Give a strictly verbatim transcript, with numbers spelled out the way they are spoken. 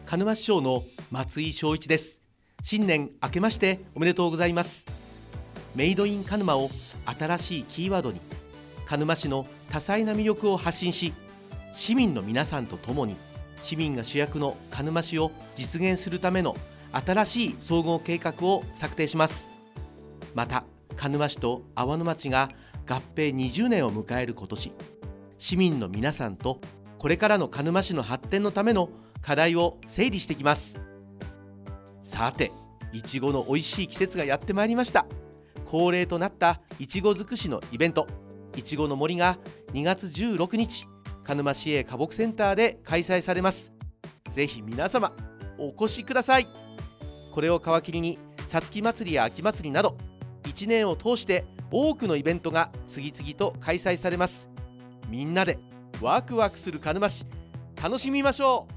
鹿沼市長の松井翔一です。新年明けましておめでとうございます。メイドイン鹿沼を新しいキーワードに、鹿沼市の多彩な魅力を発信し、市民の皆さんと共に市民が主役の鹿沼市を実現するための新しい総合計画を策定します。また鹿沼市と阿波野町が合併にじゅうねんを迎える今年、市民の皆さんとこれからの鹿沼市の発展のための課題を整理してきます。さて、いちごの美味しい季節がやってまいりました。恒例となったいちご尽くしのイベント、いちごの森がにがつじゅうろくにち、鹿沼市営花木センターで開催されます。ぜひ皆様お越しください。これを皮切りにさつき祭りや秋祭りなど、いちねんを通して多くのイベントが次々と開催されます。みんなでワクワクする鹿沼市、楽しみましょう。